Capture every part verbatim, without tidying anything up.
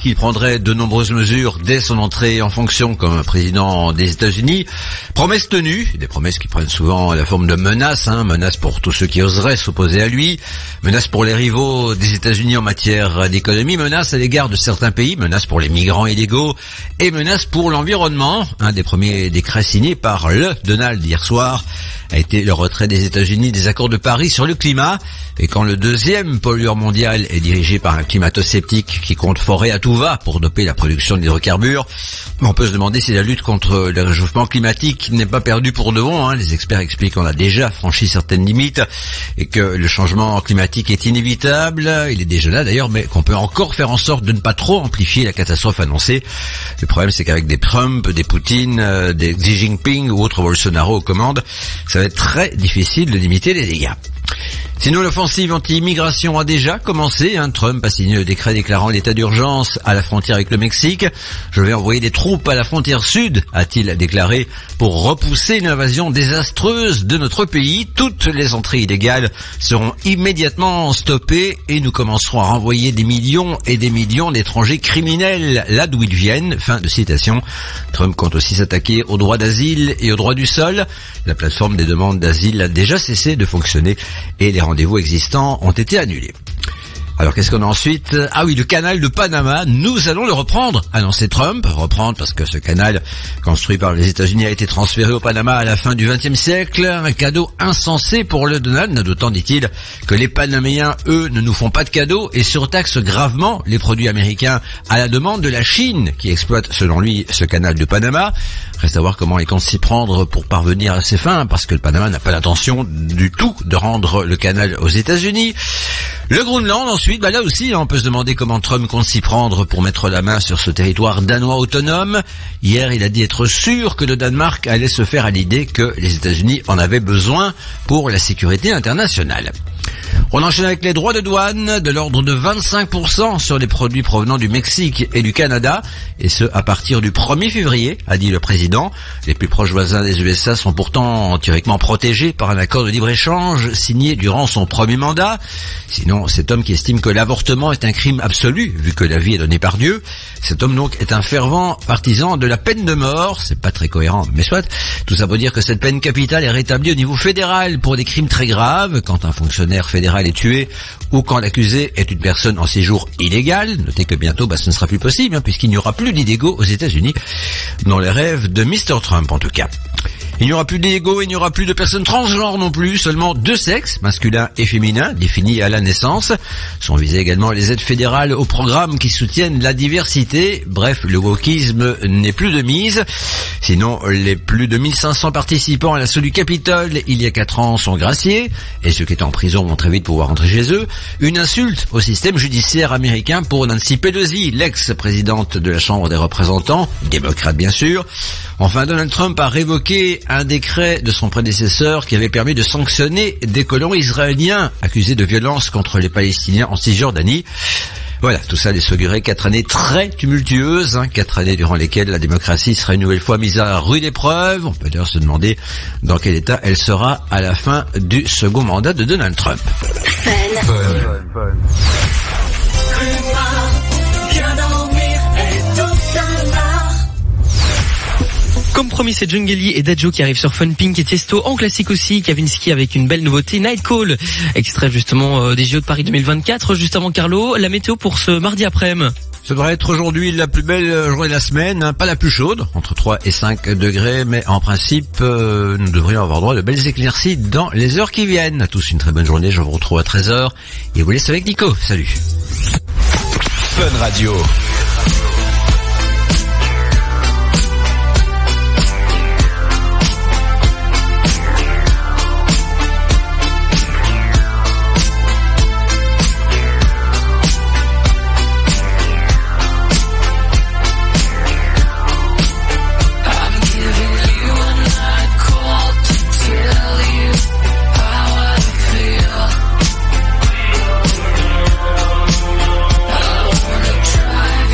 qu'il prendrait de nombreuses mesures dès son entrée en fonction comme président des États-Unis. Promesses tenues, des promesses qui prennent souvent la forme de menaces, hein, menaces pour tous ceux qui oseraient s'opposer à lui, menaces pour les rivaux des États-Unis en matière d'économie, menaces à l'égard de certains pays, menaces pour les migrants illégaux et menaces pour l'environnement. Un des premiers décrets signés par le Donald hier soir a été le retrait des États-Unis des accords de Paris sur le climat. Et quand le deuxième pollueur mondial est dirigé par un climato-sceptique qui compte forer à tout va pour doper la production d'hydrocarbures, on peut se demander si la lutte contre le réchauffement climatique n'est pas perdue pour de bon. Hein. Les experts expliquent qu'on a déjà franchi certaines limites et que le changement climatique est inévitable. Il est déjà là d'ailleurs, mais qu'on peut encore faire en sorte de ne pas trop amplifier la catastrophe annoncée. Le problème, c'est qu'avec des Trump, des Poutine, des Xi Jinping ou autres Bolsonaro aux commandes, ça va être très difficile de limiter les dégâts. Sinon, l'offensive anti-immigration a déjà commencé. Hein. Trump a signé le décret déclarant l'état d'urgence à la frontière avec le Mexique. Je vais envoyer des troupes à la frontière sud, a-t-il déclaré, pour repousser une invasion désastreuse de notre pays. Toutes les entrées illégales seront immédiatement stoppées et nous commencerons à renvoyer des millions et des millions d'étrangers criminels là d'où ils viennent. Fin de citation. Trump compte aussi s'attaquer au droit d'asile et au droit du sol. La plateforme des demandes d'asile a déjà cessé de fonctionner et les rendez-vous existants ont été annulés. Alors qu'est-ce qu'on a ensuite? Ah oui, le canal de Panama, nous allons le reprendre, annonçait Trump. Reprendre parce que ce canal, construit par les États-Unis, a été transféré au Panama à la fin du vingtième siècle. Un cadeau insensé pour le Donald, d'autant, dit-il, que les Panaméens, eux, ne nous font pas de cadeaux et surtaxent gravement les produits américains à la demande de la Chine, qui exploite, selon lui, ce canal de Panama. Reste à voir comment il compte s'y prendre pour parvenir à ses fins, parce que le Panama n'a pas l'intention du tout de rendre le canal aux États-Unis. Le Groenland, ensuite, bah là aussi, on peut se demander comment Trump compte s'y prendre pour mettre la main sur ce territoire danois autonome. Hier, il a dit être sûr que le Danemark allait se faire à l'idée que les États-Unis en avaient besoin pour la sécurité internationale. On enchaîne avec les droits de douane de l'ordre de vingt-cinq pour cent sur les produits provenant du Mexique et du Canada, et ce à partir du premier février, a dit le président. Les plus proches voisins des U S A sont pourtant théoriquement protégés par un accord de libre-échange signé durant son premier mandat. Sinon, cet homme qui estime que l'avortement est un crime absolu, vu que la vie est donnée par Dieu, cet homme donc est un fervent partisan de la peine de mort. C'est pas très cohérent, mais soit. Tout ça pour dire que cette peine capitale est rétablie au niveau fédéral pour des crimes très graves, quand un fonctionnaire fédéral est tué ou quand l'accusé est une personne en séjour illégal. Notez que bientôt, bah, ce ne sera plus possible, hein, puisqu'il n'y aura plus d'illégaux aux États-Unis, dans les rêves de mister Trump en tout cas. Il n'y aura plus d'illégaux, il n'y aura plus de personnes transgenres non plus, seulement deux sexes, masculin et féminin, définis à la naissance. Sont visées également les aides fédérales aux programmes qui soutiennent la diversité. Bref, le wokisme n'est plus de mise. Sinon, les plus de mille cinq cents participants à l'assaut du Capitole il y a quatre ans sont graciés, et ceux qui étaient en prison vont très vite pouvoir rentrer chez eux. Une insulte au système judiciaire américain pour Nancy Pelosi, l'ex-présidente de la Chambre des représentants, démocrate bien sûr. Enfin, Donald Trump a révoqué un décret de son prédécesseur qui avait permis de sanctionner des colons israéliens accusés de violence contre les Palestiniens en Cisjordanie. Voilà, tout ça laisse augurer quatre années très tumultueuses, hein, quatre années durant lesquelles la démocratie sera une nouvelle fois mise à rude épreuve. On peut d'ailleurs se demander dans quel état elle sera à la fin du second mandat de Donald Trump. Fun. Fun. Fun. Comme promis, c'est Djungeli et Dadjo qui arrivent sur Fun, Pink et Tiesto. En classique aussi, Kavinsky avec une belle nouveauté, Night Call, extrait justement euh, des J O de Paris deux mille vingt-quatre. Juste avant Carlo, la météo pour ce mardi après-midi. Ça devrait être aujourd'hui la plus belle journée de la semaine, hein, pas la plus chaude, entre trois et cinq degrés, mais en principe, euh, nous devrions avoir droit de belles éclaircies dans les heures qui viennent. À tous une très bonne journée, je vous retrouve à treize heures et vous laisse avec Nico. Salut. Fun Radio. Try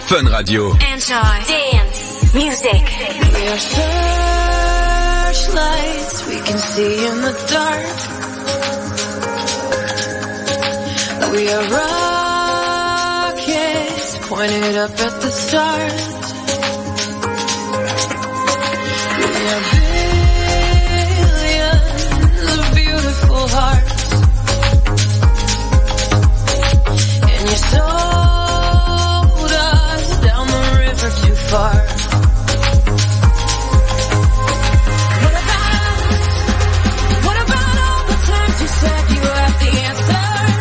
Fun Radio. Enjoy. Dance. Music. We are searchlights we can see in the dark. We are rockets pointed up at the stars. We are billions of beautiful hearts. And you sold us down the river too far. What about us? What about all the times you said you had the answer?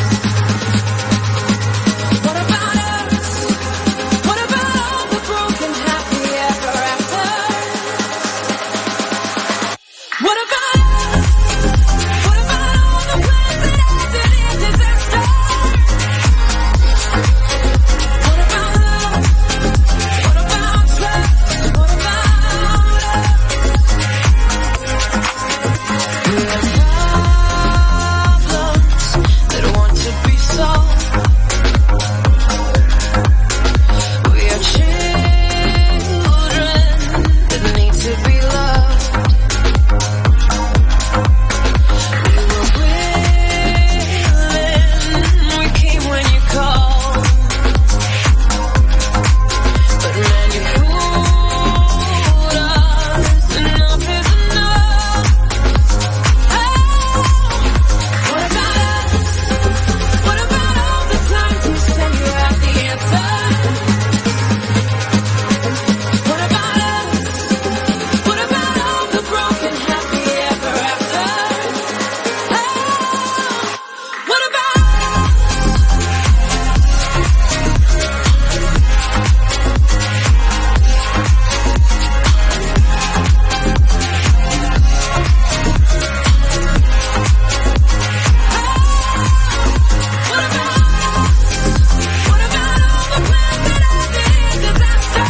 What about us? What about all the broken happy ever after? What about us? What about all the plans that ended in disaster? What about us? What about trust? What about us? We have problems that want to be solved. We are children that need to be loved. We were willing, we came when you called. But man, you fooled us, enough is enough. Oh, what about us? What about all the times you said you had the answer? What about us? What about all the broken happy ever after? Oh, what about us? What about us? What about all the plans that ended in disaster?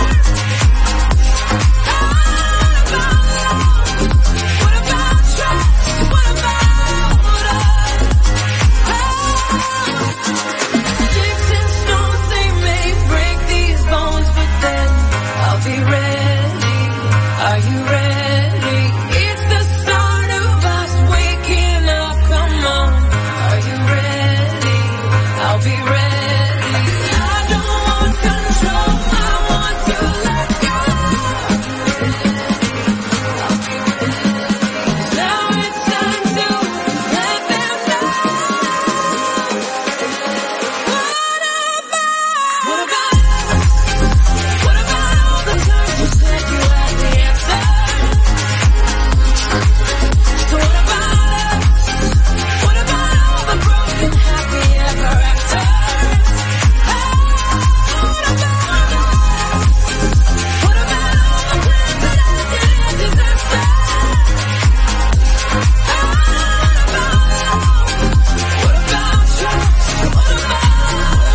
What about trust? What about us? Sticks and stones, they may break these bones, but then I'll be ready. Are you ready? It's the start of us waking up. Come on. Are you ready? I'll be ready. I don't want control. I want to let go. Now it's time to let them know. What about? What about us? What about all the times you said you had the answer? So what about us? What about all the broken happy ever after? Oh, what about us? What about all the plans that ended in disaster? Oh, what about trust? What about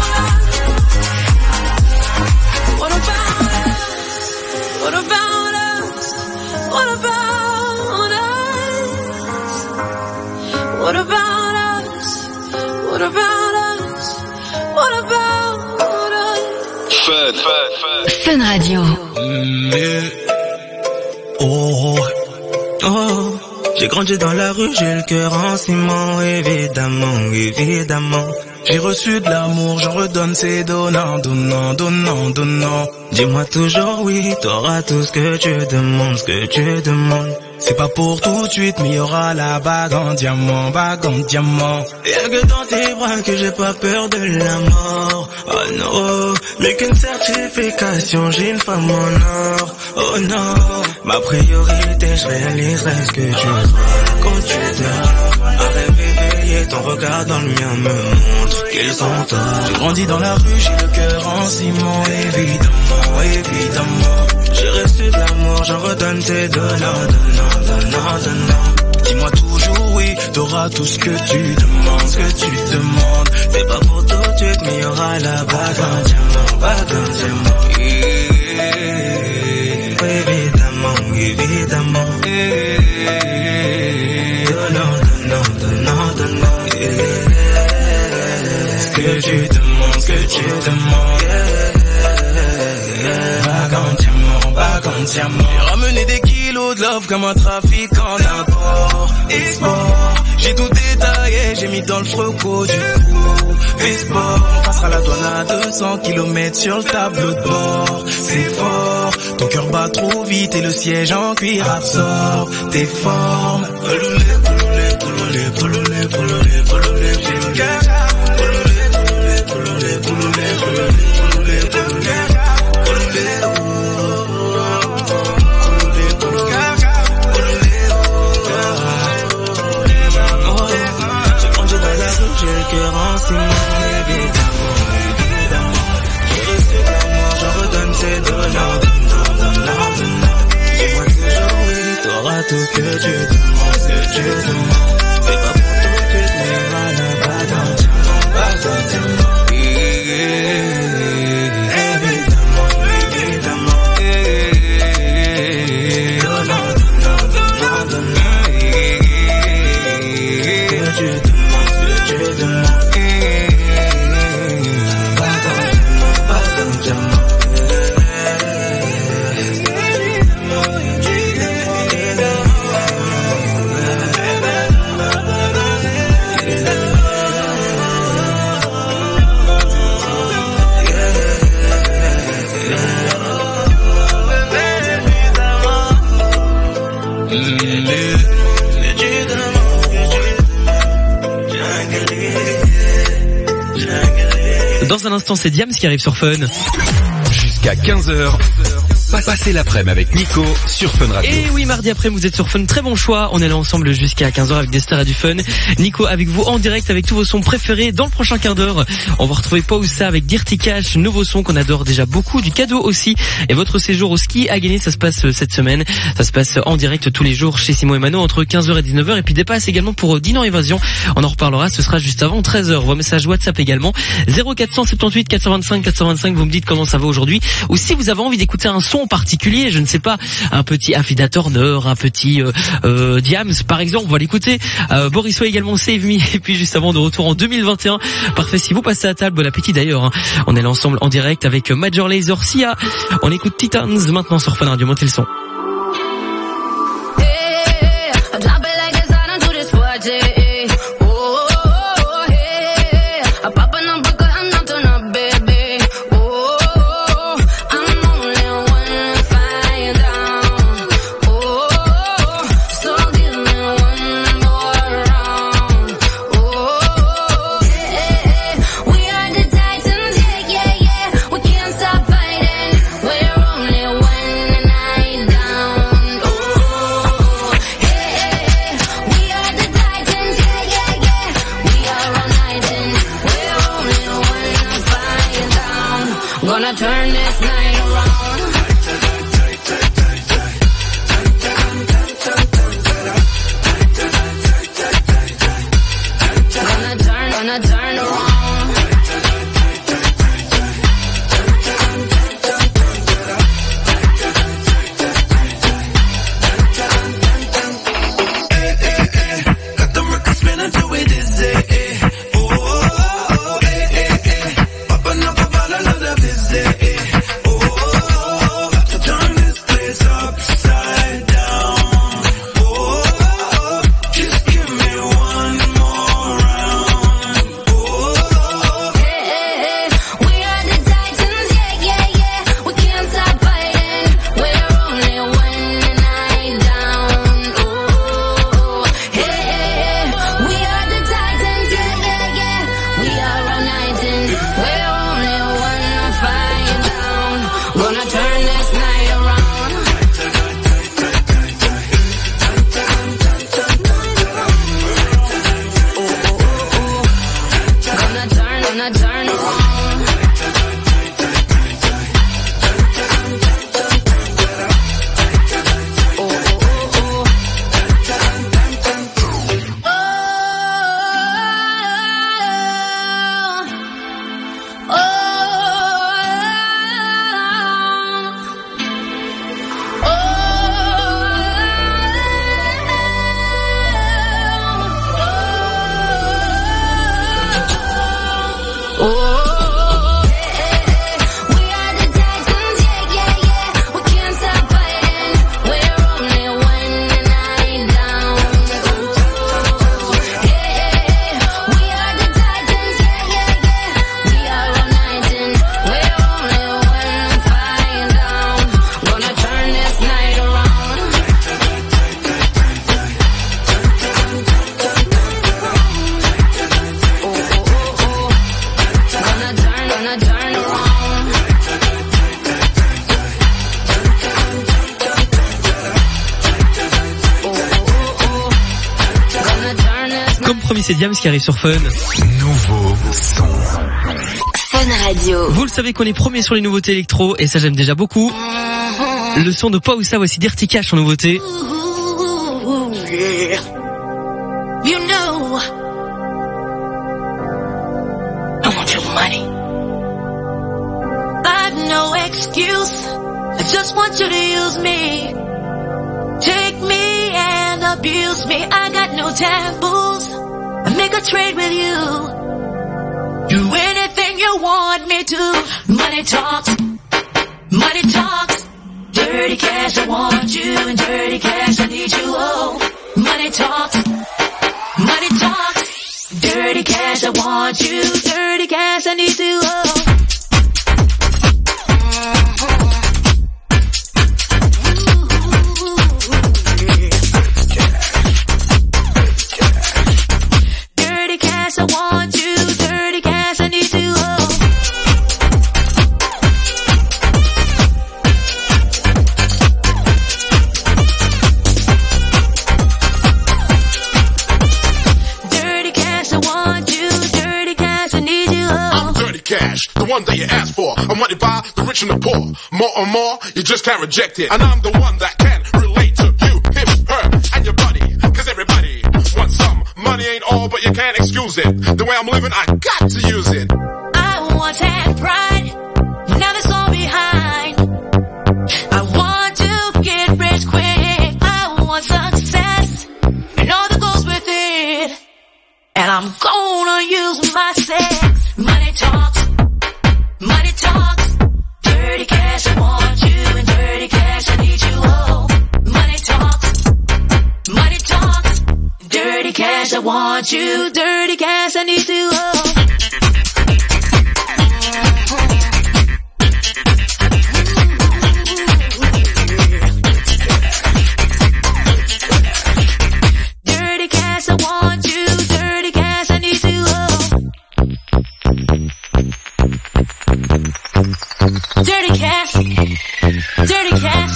us? What about us? What about us? What about us? What about us? What about us? What about us? Fun. Fun. Fun. Fun Radio. Mais, oh, oh, j'ai grandi dans la rue, j'ai le cœur en ciment, évidemment, évidemment. J'ai reçu de l'amour, j'en redonne, c'est donnant, donnant, donnant, donnant. Dis-moi toujours oui, t'auras tout ce que tu demandes, ce que tu demandes. C'est pas pour tout de suite, mais y aura la bague en diamant, bague en diamant. Y'a que dans tes bras que j'ai pas peur de la mort. Oh non, mais qu'une certification, j'ai une femme en or. Oh non, ma priorité, je réaliserai ce que tu veux quand tu dors. À rêver veillé, ton regard dans le mien me montre qu'ils sont torts. J'ai grandi dans la rue, j'ai le cœur en ciment, évidemment, évidemment. J'ai reçu de l'amour, j'en redonne, c'est donnant, donnant, donnant, donnant. Dis-moi toujours oui, t'auras tout ce que tu demandes, ce que tu demandes. C'est pas pour tout de suite, mais y'aura la bague en diamant, bague en diamant. Yeah, évidemment, évidemment. Yeah, donnant, donnant, donnant, donnant. Yeah, ce que tu demandes, ce que tu demandes. Yeah. diamant. J'ai ramené des kilos de love comme un trafiquant d'import, export. J'ai tout détaillé, j'ai mis dans le froco du coup. Sport, on passera la douane à deux cents kilomètres sur le tableau de bord. C'est fort, ton cœur bat trop vite et le siège en cuir absorbe tes formes. Pololé, pololé, pololé, pololé, pololé, pololé, j'ai le cœur. Pololé, pololé, pololé, pololé, pololé, pololé, pololé, j'ai le cœur en ciment, évidemment, évidemment. J'ai reçu de l'amour, j'en redonne, c'est donnant, donnant, donnant, donnant. Dis-moi toujours oui, t'auras tout ce que tu demandes, ce que tu demandes. C'est pas pour tout de suite, mais voilà, pas d'un diamant, pas d'un diamant. Évidemment, évidemment. Donnant, donnant, donnant, donnant. Ce que tu demandes. Je demande, pardon, pardon, diamant. Dans un instant, c'est Diams qui arrive sur Fun. Jusqu'à quinze heures. Passez l'après-midi avec Nico sur Fun Radio. Et oui, mardi après, vous êtes sur Fun. Très bon choix. On est là ensemble jusqu'à quinze heures avec des stars et du fun. Nico avec vous en direct avec tous vos sons préférés. Dans le prochain quart d'heure, on va retrouver Pausa avec Dirty Cash, nouveau son qu'on adore déjà beaucoup, du cadeau aussi. Et votre séjour au ski à gagner, ça se passe cette semaine. Ça se passe en direct tous les jours chez Simon et Mano entre quinze heures et dix-neuf heures. Et puis dépasse également pour Dîner en Évasion. On en reparlera, ce sera juste avant treize heures. Vos messages WhatsApp également. zéro quatre cent soixante-dix-huit quatre cent vingt-cinq quatre cent vingt-cinq. Vous me dites comment ça va aujourd'hui. Ou si vous avez envie d'écouter un son particulier, je ne sais pas, un petit Affida Turner, un petit euh, euh, Diams par exemple, on va l'écouter. euh, Boris Way également, Save Me. Et puis juste avant, de retour en deux mille vingt et un. Parfait, si vous passez à table, bon appétit d'ailleurs, hein. On est là ensemble en direct avec Major Lazer, Sia. On écoute Titans maintenant sur Fun Radio, montez le son. Turn this night around. Gonna turn, gonna turn around. Hey, hey, hey. Got the record spinning till we dizzy. Oh, oh, oh, hey, hey, hey. Popping up a bottle of the busy. We're only one fire down. promis, c'est Diams qui arrive sur Fun. Nouveau son. Fun Radio. Vous le savez qu'on est premier sur les nouveautés électro et ça j'aime déjà beaucoup. Le son de Pausa, voici Dirty Cash en nouveauté. Ooh, yeah. You know, I want your money. I've no excuse. I just want you to use me. Take me and abuse me. I got no taboos. I make a trade with you. Do anything you want me to. Money talks. Money talks. Dirty cash, I want you, and dirty cash, I need you, oh. Money talks, money talks. Dirty cash, I want you, dirty cash, I need you, oh. Dirty cash, I want you, dirty cash, I need you, oh. Cash, the one that you asked for. I'm wanted by the rich and the poor. More and more, you just can't reject it. And I'm the one that can relate to you, him, her, and your buddy. Cause everybody wants some. Money ain't all, but you can't excuse it. The way I'm living, I got to use it. I once had pride, now that's all behind. I want to get rich quick. I want success, and all that goes with it. And I'm gonna use my sex. Money talks, money talks. Dirty cash, I want you, and dirty cash, I need you, oh. Money talks, money talks. Dirty cash, I want you, dirty cash, I need you, oh. Dirty cash, I want you, dirty cash, I need you, oh. Dirty cash, dirty cash.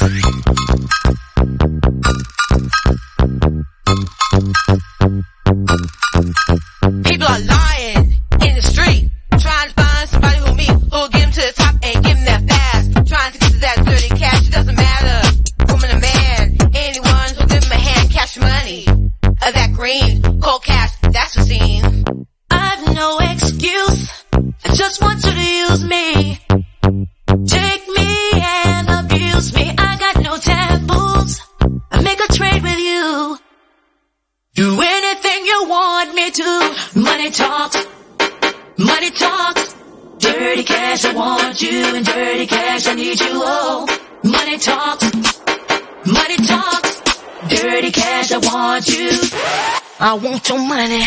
People are lying in the street, trying to find somebody who me, who'll get them to the top and give them that fast. Trying to get to that dirty cash, it doesn't matter, woman or man. Anyone who'll give them a hand, cash money, or that green, cold cash, that's the scene. I've no excuse, I just want you to use me. Take me and abuse me, I got no taboos. I make a trade with you. Do anything you want me to. Money talks, money talks. Dirty cash, I want you, and dirty cash, I need you, oh. Money talks, money talks. Dirty cash, I want you. I want your money.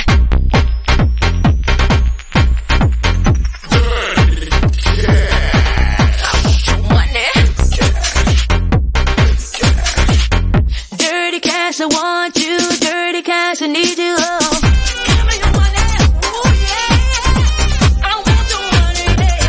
Dirty cash, I want you, dirty cash, I need you, oh. Give me your money, ooh yeah. I want your money,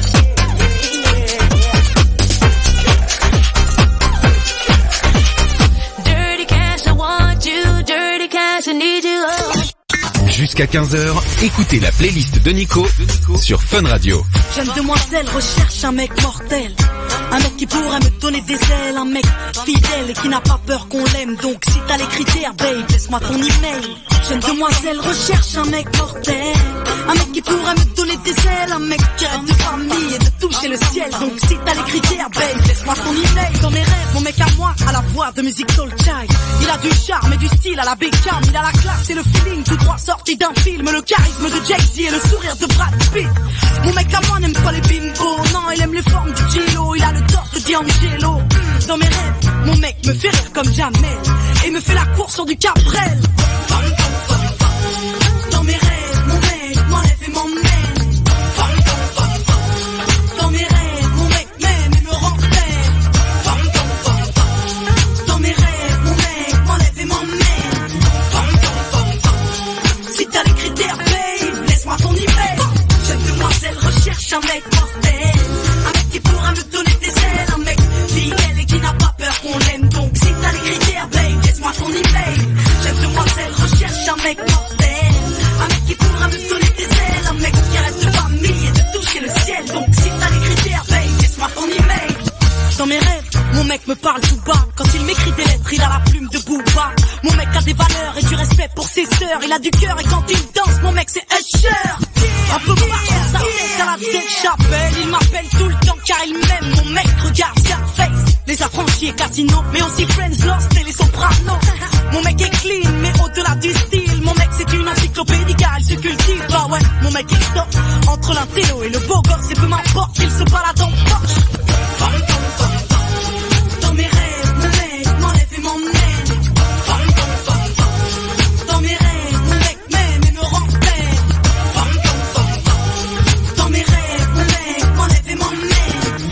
yeah, yeah. Dirty cash, I want you, dirty cash, I need you, oh. Jusqu'à quinze heures, écoutez la playlist de Nico sur Fun Radio. Jeune demoiselle recherche un mec mortel. Un mec qui pourrait me donner des ailes, un mec fidèle et qui n'a pas peur qu'on l'aime. Donc si t'as les critères, babe, laisse-moi ton email. Jeune demoiselle recherche un mec mortel. Un mec qui pourrait me donner des ailes, un mec qui rêve de famille et de toucher le ciel. Donc si t'as les critères, babe, laisse-moi ton email. Dans mes rêves, mon mec à moi, à la voix de musique soul child. Il a du charme et du style à la Beckham. Il a la classe et le feeling, tout droit sorti d'un film. Le charisme de Jay-Z et le sourire de Brad Pitt. Mon mec à moi n'aime pas les bingos, non, il aime les formes du kilo. Il a le torse de D'Angelo. Dans mes rêves, mon mec me fait rire comme jamais et me fait la course sur du Cabrel. Dans mes rêves, mon mec m'enlève et m'emmène. Dans mes rêves, mon mec m'aime et me rend belle. Dans mes rêves, mon mec m'enlève et m'emmène. Si t'as les critères, babe, laisse-moi ton email. Jeune demoiselle recherche un mec mortel. Un mec qui pourra me donner des ailes. Un mec fidèle et qui n'a pas peur qu'on l'aime. Donc si t'as les critères, babe, laisse-moi ton email. Jeune demoiselle recherche Dans mes rêves, mon mec me parle tout bas. Quand il m'écrit des lettres, il a la plume de Booba. Mon mec a des valeurs et du respect pour ses sœurs. Il a du cœur et quand il danse, mon mec c'est Usher. Un peu partout sa tête à la tête chapelle. Il m'appelle tout le temps car il m'aime. Mon mec regarde Scarface, les affranchis et Casino, mais aussi Friends Lost et les Sopranos. Mon mec est clean, mais au-delà du style, mon mec c'est une encyclopédie car il se cultive. Bah ouais, mon mec est top. Entre l'intello et le beau gosse, et peu m'importe qu'il se balade en Porsche. Dans mes rêves, mon mec m'enlève et m'emmène. Dans mes rêves, mon mec m'aime et me rend belle. Dans mes rêves, mon mec m'enlève et m'emmène.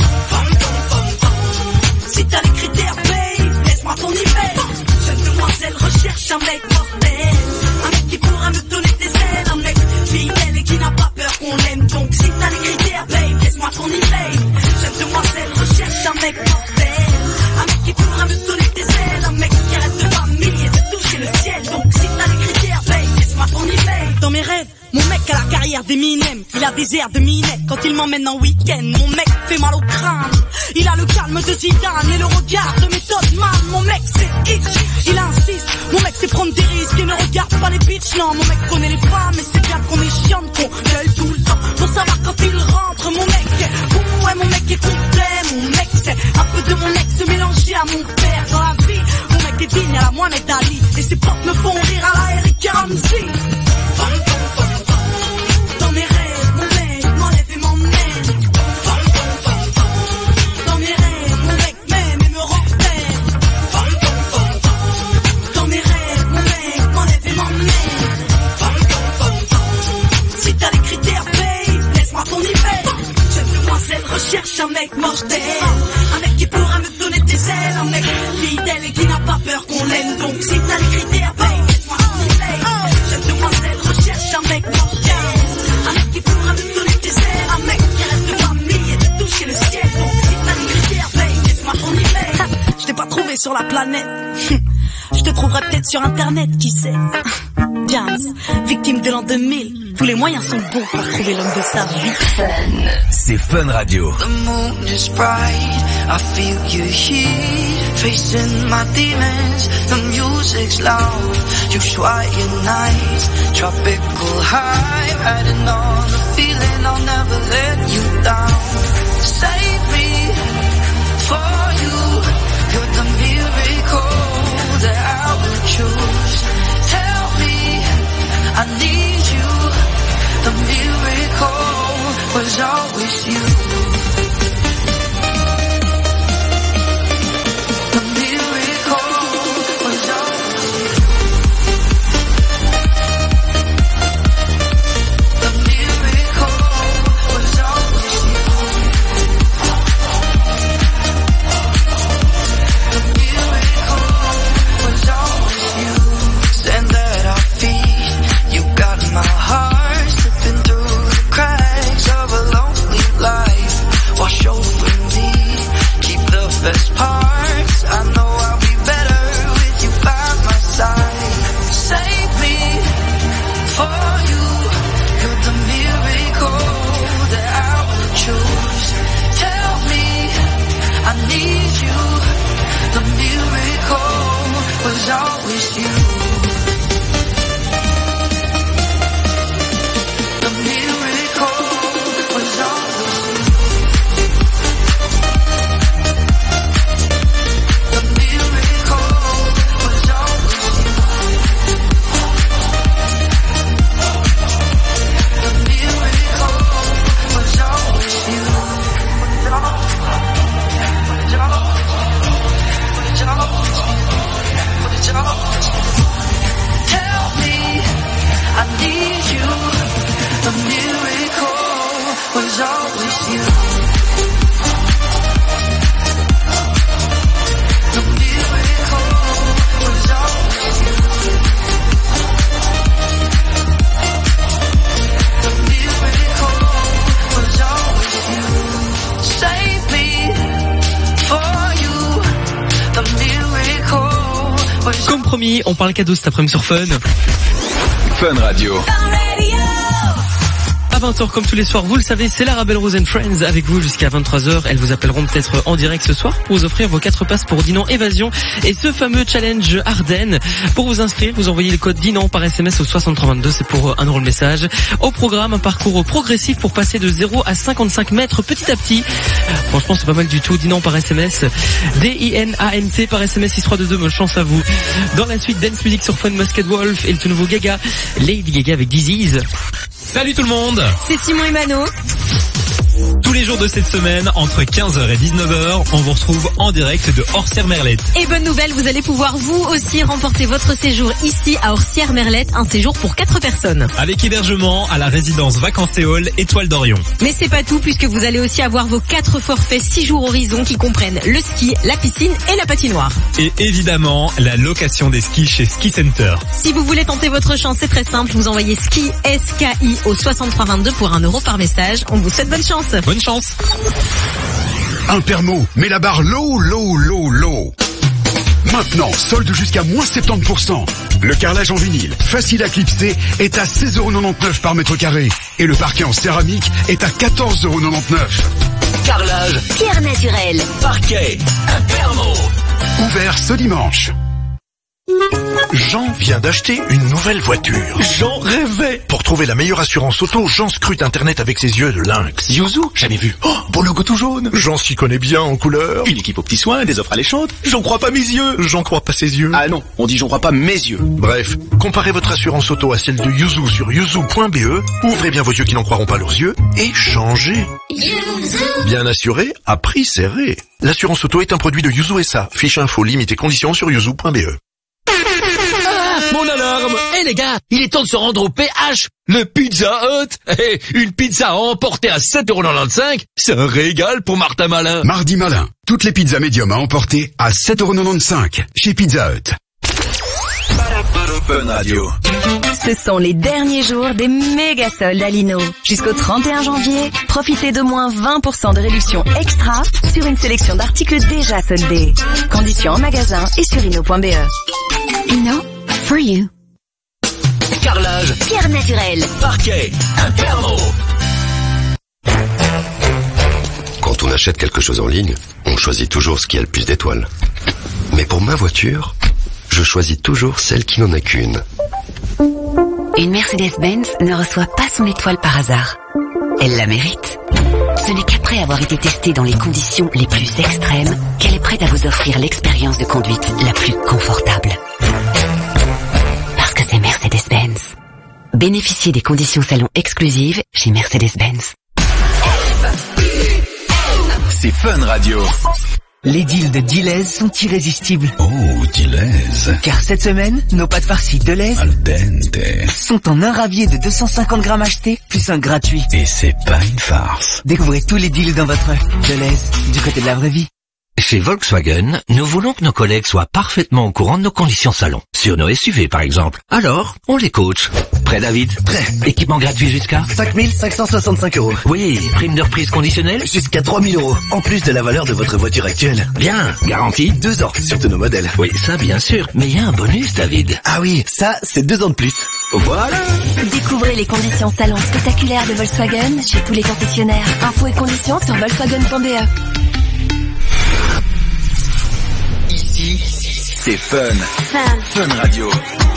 Si t'as les critères, babe, laisse-moi ton email. Jeune demoiselle recherche un mec mortel. Un mec qui pourra me donner des ailes. Un mec fidèle et qui n'a pas peur qu'on l'aime. Donc si t'as les critères, babe, laisse-moi ton email. Jeune demoiselle recherche un mec mortel. Un mec qui pourra me donner des ailes. Un mec qui arrête de famille et de toucher le ciel. Donc si t'as les critères, babe, laisse-moi ton email. Dans mes rêves, mon mec a la carrière d'Eminem. Il a des airs de Minet quand il m'emmène en week-end. Mon mec fait mal au crâne. Il a le calme de Zidane et le regard de Method Man. Mon mec c'est itch, il insiste. Mon mec c'est prendre des risques et ne regarde pas les bitches. Non, mon mec connaît les femmes et c'est bien qu'on est chiante, qu'on gueule tout le temps pour savoir quand il rentre. Mon mec est bon, ouais, mon mec est complet. Mon mec c'est un peu de mon ex mélangé à mon père. Dans la vie, mon mec est digne à la Mohamed Ali et ses potes me font rire à la Eric Ramsey. Dans mes rêves, mon mec m'enlève et m'emmène. Dans mes rêves, mon mec m'aime et me rend belle. Dans mes rêves, mon mec m'enlève et m'emmène. Si t'as les critères, babe, laisse-moi ton email. Jeune demoiselle recherche un mec mortel. Un mec qui pourra me donner des ailes. Un mec fidèle et qui n'a pas peur qu'on l'aime. Donc si t'as les critères, babe, laisse-moi ton email. Jeune demoiselle recherche un mec mortel. Un mec qui pourra me donner des ailes. Un mec qui reste de famille et de toucher le ciel. Donc si t'as les critères, babe, laisse-moi ton email. Je t'ai pas trouvé sur la planète. Je te trouverai peut-être sur internet, qui sait. James, victime de l'an deux mille. Tous les moyens sont bons pour trouver l'homme de sa vie. C'est Fun Radio. The moon is bright, I feel your heat, facing my demons, the music's loud, you quiet nights, tropical high, riding on the feeling, I'll never let you down. Save me for you, you're the miracle that I will choose. Tell me I need you, the miracle was always you. Best parts, I know I'll be better with you by my side. Save me for you, you're the miracle that I will choose. Tell me I need you, the miracle was always you. The miracle was always you. Comme promis, on parle cadeau cet après-midi sur Fun. Fun Radio. À vingt heures, comme tous les soirs, vous le savez, c'est la Rebel Rose and Friends avec vous jusqu'à vingt-trois heures. Elles vous appelleront peut-être en direct ce soir pour vous offrir vos quatre passes pour Dinan Évasion et ce fameux challenge Ardennes. Pour vous inscrire, vous envoyez le code Dinan par S M S au soixante-trois vingt-deux, c'est pour un euro le message. Au programme, un parcours progressif pour passer de zéro à cinquante-cinq mètres petit à petit. Franchement, c'est pas mal du tout. Dinan par S M S, D I N A N T par S M S six trois deux deux, bonne chance à vous. Dans la suite, Dance Music sur Fun Musket Wolf et le tout nouveau Gaga, Lady Gaga avec Disease. Salut tout le monde. C'est Simon et Mano. Tous les jours de cette semaine, entre quinze heures et dix-neuf heures, on vous retrouve en direct de Orsières-Merlette. Et bonne nouvelle, vous allez pouvoir vous aussi remporter votre séjour ici à Orsières-Merlette, un séjour pour quatre personnes. Avec hébergement à la résidence Vacances et Hall Étoile d'Orion. Mais c'est pas tout, puisque vous allez aussi avoir vos quatre forfaits six jours horizon qui comprennent le ski, la piscine et la patinoire. Et évidemment, la location des skis chez Ski Center. Si vous voulez tenter votre chance, c'est très simple, vous envoyez ski S K I au soixante-trois vingt-deux pour un euro par message. On vous souhaite bonne chance. Bonne chance. Un permo, mais la barre low, low, low, low. Maintenant, solde jusqu'à moins soixante-dix pour cent. Le carrelage en vinyle, facile à clipser, est à seize euros quatre-vingt-dix-neuf par mètre carré. Et le parquet en céramique est à quatorze euros quatre-vingt-dix-neuf. Carrelage, pierre naturelle, Parquet, un permo. Ouvert ce dimanche. Jean vient d'acheter une nouvelle voiture. J'en rêvais. Pour trouver la meilleure assurance auto, Jean scrute internet avec ses yeux de lynx. Yuzu, jamais vu. Oh, beau logo tout jaune. Jean s'y connaît bien en couleur. Une équipe aux petits soins, des offres alléchantes. J'en crois pas mes yeux. J'en crois pas ses yeux. Ah non, on dit j'en crois pas mes yeux. Bref, comparez votre assurance auto à celle de Yuzu sur yuzu point b e. Ouvrez bien vos yeux qui n'en croiront pas leurs yeux et changez. Yuzu. Bien assuré, à prix serré. L'assurance auto est un produit de Yuzu S A. Fiche info, limite et conditions sur yuzu point b e. Mon alarme. Eh les gars, il est temps de se rendre au P H. Le Pizza Hut. Eh, une pizza à emporter à sept euros quatre-vingt-quinze. C'est un régal pour Martin Malin. Mardi Malin, toutes les pizzas médium à emporter à sept euros quatre-vingt-quinze chez Pizza Hut. Fun Radio. Ce sont les derniers jours des méga soldes à Lino. Jusqu'au trente et un janvier, profitez de moins vingt pour cent de réduction extra sur une sélection d'articles déjà soldés. Conditions en magasin et sur lino point b e. Lino, for you. Carrelage, pierre naturelle, parquet, un permo. Quand on achète quelque chose en ligne, on choisit toujours ce qui a le plus d'étoiles. Mais pour ma voiture, je choisis toujours celle qui n'en a qu'une. Une Mercedes-Benz ne reçoit pas son étoile par hasard. Elle la mérite. Ce n'est qu'après avoir été testée dans les conditions les plus extrêmes qu'elle est prête à vous offrir l'expérience de conduite la plus confortable. Parce que c'est Mercedes-Benz. Bénéficiez des conditions salon exclusives chez Mercedes-Benz. C'est Fun Radio. Les deals de Deleuze sont irrésistibles. Oh, Deleuze. Car cette semaine, nos pâtes farcies Deleuze Al dente. sont en un ravier de deux cent cinquante grammes achetés, plus un gratuit. Et c'est pas une farce. Découvrez tous les deals dans votre Deleuze, du côté de la vraie vie. Chez Volkswagen, nous voulons que nos collègues soient parfaitement au courant de nos conditions salon. Sur nos S U V, par exemple. Alors, on les coach. Prêt, David? Prêt. Équipement gratuit jusqu'à cinq mille cinq cent soixante-cinq euros. Oui, prime de reprise conditionnelle jusqu'à trois mille euros, en plus de la valeur de votre voiture actuelle. Bien, garantie deux ans sur tous nos modèles. Oui, ça bien sûr, mais il y a un bonus, David. Ah oui, ça, c'est deux ans de plus. Voilà. Découvrez les conditions salon spectaculaires de Volkswagen chez tous les concessionnaires. Infos et conditions sur volkswagen point b e. Ici, c'est Fun. Fun. Fun Radio.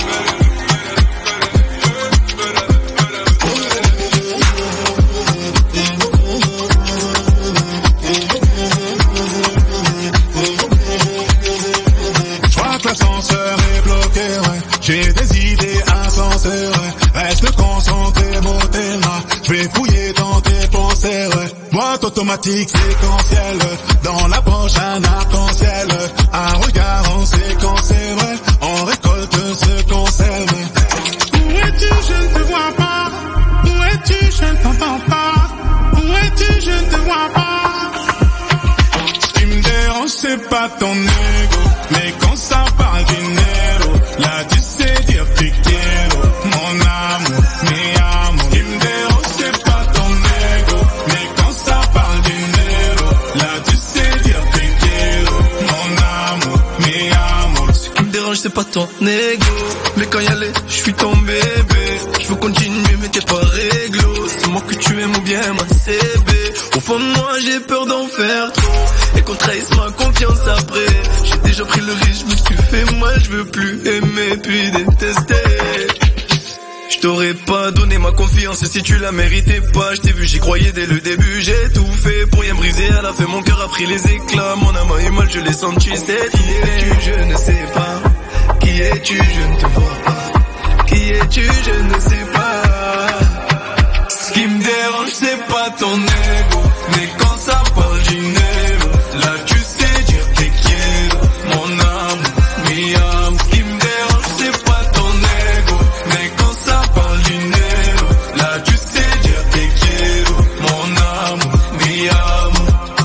Je crois que l'ascenseur est bloqué, ouais. J'ai des idées insensées, ouais. Reste concentré, mon thème. Je vais fouiller dans tes pensées, ouais. Boîte automatique séquentielle, dans la poche un arc-en-ciel. Un regard en séquence, c'est vrai, on récolte ce qu'on sème. Où es-tu, je ne te vois pas. Où es-tu, je ne t'entends pas. Où es-tu, je ne te vois pas. Ce qui me dérange, c'est pas ton ego, mais quand ça parle dinero, là tu sais dire tu quiero, mon amour, mi amour. Ce qui me dérange, c'est pas ton ego, mais quand ça parle dinero, là tu sais dire tu quiero, mon amour, mi amour. Ce qui me dérange, c'est pas ton ego, mais quand y aller, je suis ton bébé. Je veux continuer, mais t'es pas réglo. exactement que tu aimes ou bien ma C B. Au fond de moi j'ai peur d'en faire trop et qu'on trahisse ma confiance après. J'ai déjà pris le risque, je me suis fait mal, je veux plus aimer puis détester. Je t'aurais pas donné ma confiance si tu la méritais pas. Je t'ai vu, j'y croyais dès le début, j'ai tout fait pour rien briser. À la fin mon cœur a pris les éclats, mon âme a eu mal, je l'ai senti. C'est qui es-tu, je ne sais pas. Qui es-tu, je ne te vois pas. Qui es-tu, je ne sais pas. Ce qui me dérange c'est pas ton ego, mais quand ça parle dinero, là tu sais dire te quiero, mon âme, mi âme. Ce qui me dérange c'est pas ton ego, mais quand ça parle dinero, là tu sais dire te quiero, mon âme, mi âme.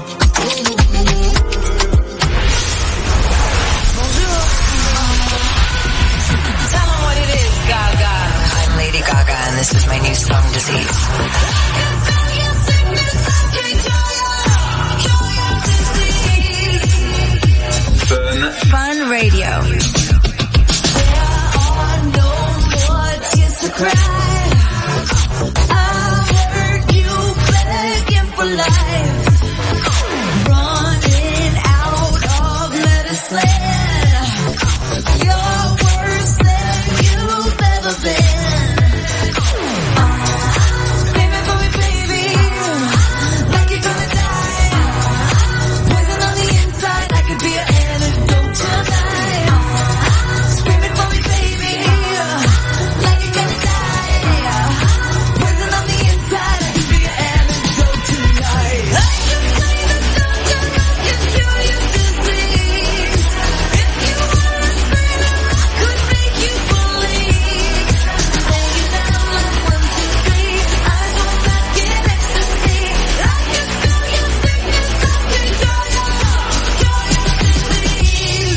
Tell 'em what it is, Gaga. I'm Lady Gaga and this is my new song, Disease. Fun. Fun Radio. There are no more tears to cry. I heard you begging for life, running out of medicine. You're worse than you've ever been. Screaming for me, baby, like you're gonna die. Poison on the inside, I could be an antidote tonight. Screaming for me, baby, like you're gonna die. Poison on the inside, I could be an antidote tonight. I can play the doctor, I can cure your disease. If you wanna scream it, I could make you believe. Lay you down like one, two, three, eyes on back in ecstasy. I can cure your sickness, I can cure your, cure your disease.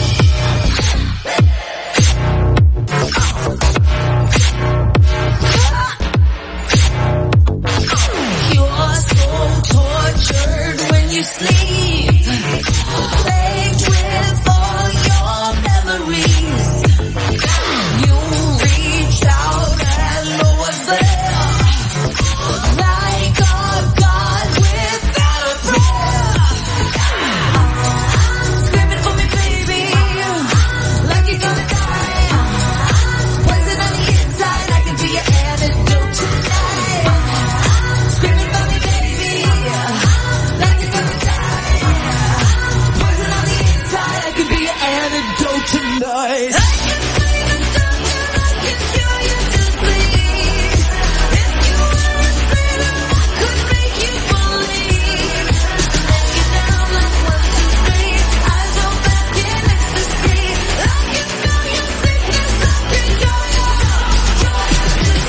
You're so tortured when you sleep, plagued with all your memories. You reach out and no one's there, like a god without a prayer. Screaming for me, baby, like you're gonna die. Poison on the inside, I can be your antidote tonight. Screaming for me, baby, like you're gonna die. Poison on the inside, I can be your antidote tonight. I can play the doctor, I can cure your disease. If you wanna scream it, I could make you believe. Lay you down like one, two, three, eyes on back in ecstasy. I can cure your sickness, I can cure your, cure your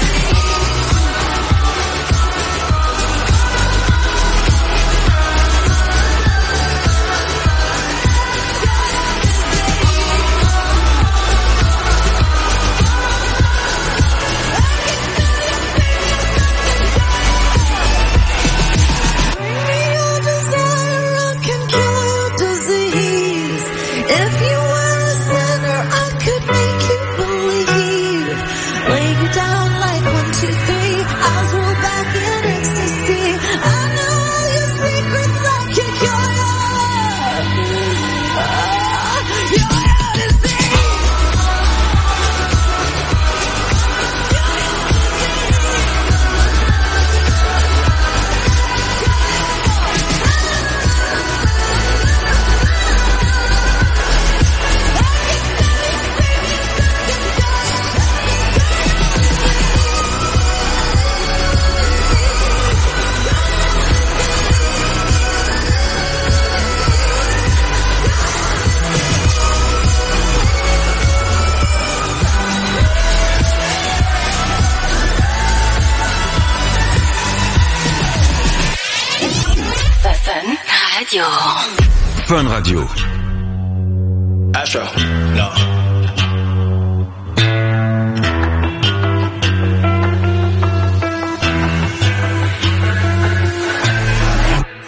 Bring me your desire, I can cure your disease. If you were a sinner, I could make you believe. Lay you down like one, two, three, eyes roll back in ecstasy. I know all your secrets, I can cure your, your disease. Fun Radio. Fun Radio. Astro. No.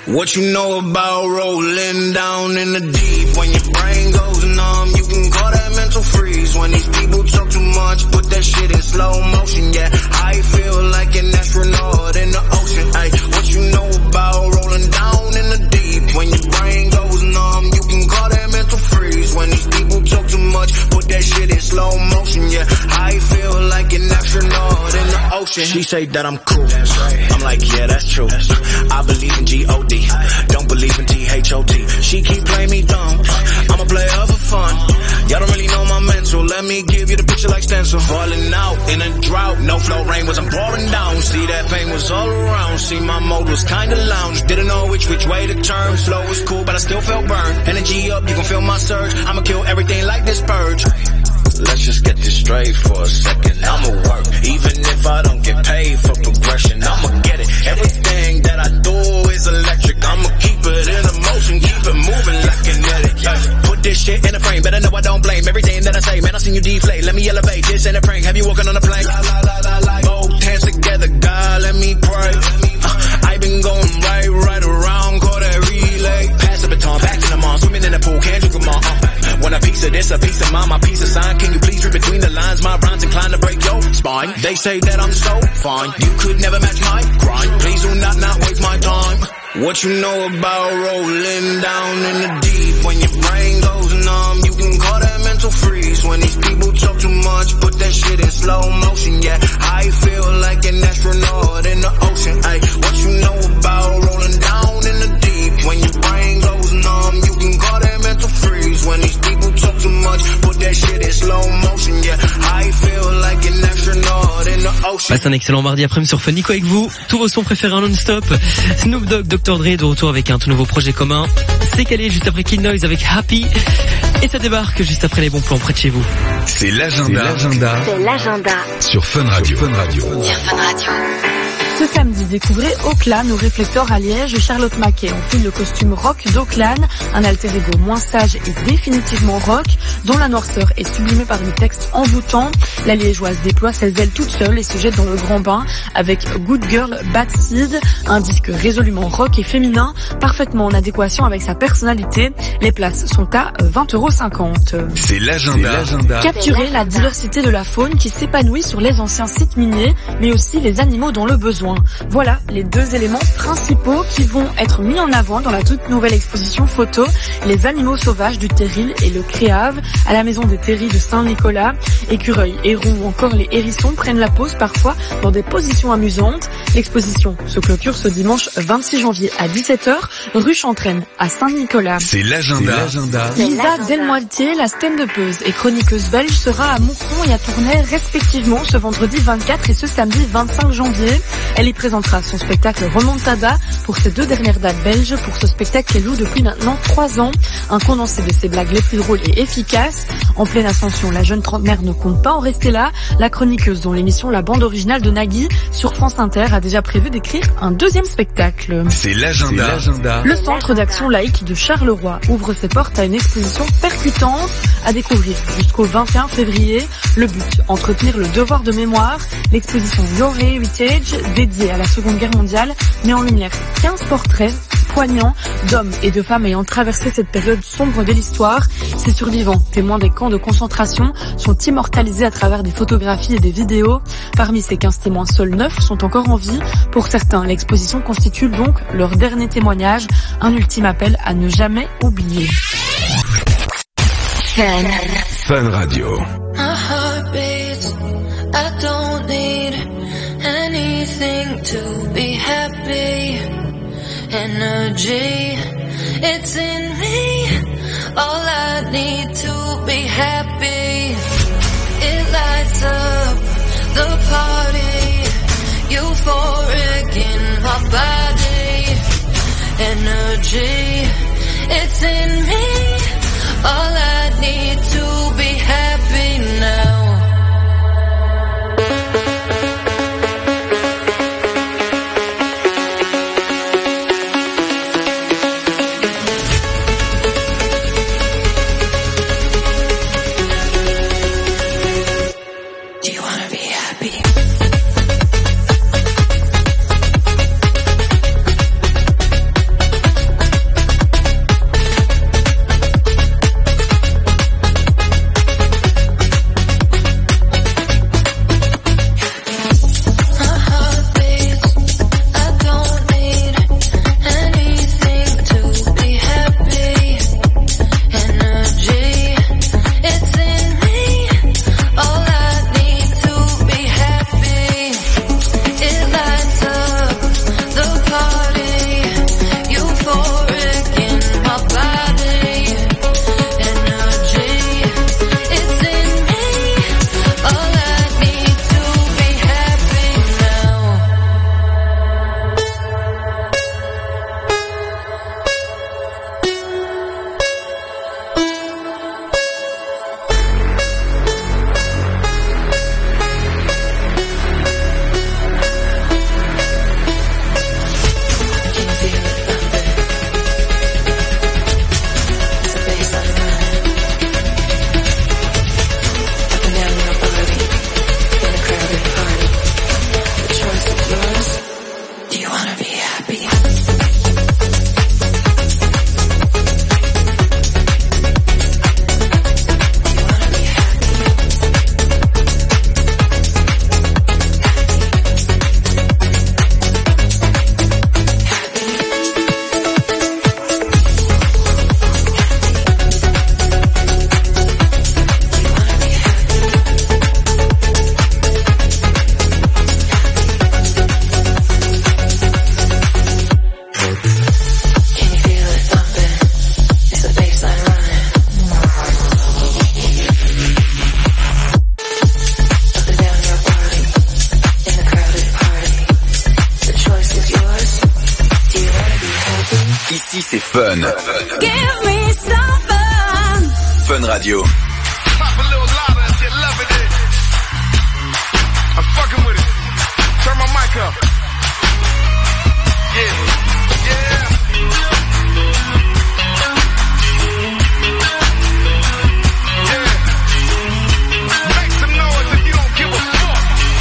What you know about rolling down in the deep? When your brain goes numb, you can call that mental freeze. When these people talk too much, put that shit in slow motion. Yeah, I feel like an astronaut in the ocean. Ay, what you know about rolling down in the deep? When your brain goes numb, you can call that mental freeze. When these people talk too much, put that shit in slow motion. Yeah, I feel like an astronaut in the ocean. She say that I'm cool. That's right. I'm like, yeah, that's true. That's true. I believe in G O D. Don't believe in T H O T. She keep playing me dumb. I'm a player for fun. Y'all don't really know my mental. Let me give you the picture like stencil. Falling out in a drought. No flow rain was I'm pouring down. See that pain was all around. See my mode was kinda lounge. Didn't know which which way to turn. Flow was cool but I still felt burned. Energy up, you can feel my surge. I'ma kill everything like this purge. Let's just get this straight for a second. I'ma work, even if I don't get paid for progression. I'ma get it. Everything that I do is electric. I'ma keep it in a motion, keep it moving like kinetic. Yeah. Put this shit in a frame, better know I don't blame everything that I say. Man, I seen you deflate. Let me elevate. This ain't a prank. Have you walking on a plane? La, la, la, la, la. Both hands together, God, let me pray. Uh, I been going right, right around, call that relay. Pass the baton, back in the mall, swimming in the pool, can't drink them all. Uh. Want a piece of this, a piece of mine, my piece of sign. Can you please read between the lines? My rhymes inclined to break your spine. They say that I'm so fine, you could never match my grind. Please do not not waste my time. What you know about rolling down in the deep? When your brain goes numb, you can call that mental freeze. When these people talk too much, put that shit in slow motion. Yeah, I feel like an astronaut in the ocean. Ay, what you know about rolling down in the deep? When your brain goes numb, you can call that mental freeze. When these people talk too much, put that shit in slow motion. Yeah, I feel like an astronaut in the ocean. Passe un excellent mardi après-midi sur Fun Nico avec vous. Tous vos sons préférés en non-stop. Snoop Dogg, docteur Dre de retour avec un tout nouveau projet commun. C'est calé juste après Kid Noise avec Happy. Et ça débarque juste après les bons plans près de chez vous. C'est l'agenda. C'est l'agenda. C'est l'agenda. Sur Fun Radio. Fun Radio. Sur Fun Radio. Ce samedi, découvrez Auckland au réflecteur à Liège. Charlotte Mackay enfile le costume rock d'Auckland, un alter ego moins sage et définitivement rock, dont la noirceur est sublimée par des textes envoûtants. La Liégeoise déploie ses ailes toute seule et se jette dans le grand bain avec Good Girl Bad Seed, un disque résolument rock et féminin, parfaitement en adéquation avec sa personnalité. Les places sont à vingt euros cinquante. C'est l'agenda. Capturer la diversité de la faune qui s'épanouit sur les anciens sites miniers, mais aussi les animaux dont le besoin. Voilà les deux éléments principaux qui vont être mis en avant dans la toute nouvelle exposition photo Les animaux sauvages du Terril et le Créave à la maison des Terris de Saint-Nicolas. Écureuils, hérons ou encore les hérissons prennent la pose parfois dans des positions amusantes. L'exposition se clôture ce dimanche vingt-six janvier à dix-sept heures, rue Chantraine à Saint-Nicolas. C'est l'agenda. Lisa Delmoitier, la stand-upeuse et chroniqueuse belge, sera à Moucron et à Tournai respectivement ce vendredi vingt-quatre et ce samedi vingt-cinq janvier. Elle y présentera son spectacle Remontada pour ces deux dernières dates belges. Pour ce spectacle qu'elle loue depuis maintenant trois ans, un condensé de ses blagues les plus drôles et efficaces. En pleine ascension, la jeune trentenaire ne compte pas en rester là. La chroniqueuse, dont l'émission La Bande Originale de Nagui sur France Inter, a déjà prévu d'écrire un deuxième spectacle. C'est l'agenda. Le centre d'action laïque de Charleroi ouvre ses portes à une exposition percutante à découvrir jusqu'au vingt et un février. Le but, entretenir le devoir de mémoire. L'exposition Your Heritage, dédiée à la Seconde Guerre mondiale, met en lumière quinze portraits poignants d'hommes et de femmes ayant traversé cette période sombre de l'histoire. Ces survivants, témoins des camps de concentration, sont immortalisés à travers des photographies et des vidéos. Parmi ces quinze témoins, seuls neuf sont encore en vie. Pour certains, l'exposition constitue donc leur dernier témoignage, un ultime appel à ne jamais oublier. Fun. Fun Radio. My heart beats, I don't need anything to be happy. Energy, it's in me. All I need to be happy. It lights up the party. Euphoric in my body. Energy, it's in me. All I need to be happy now. Radio. Pop a little louder if you're loving it. I'm fucking with it. Turn my mic up. Yeah, yeah. Yeah. Make some noise if you don't give a fuck.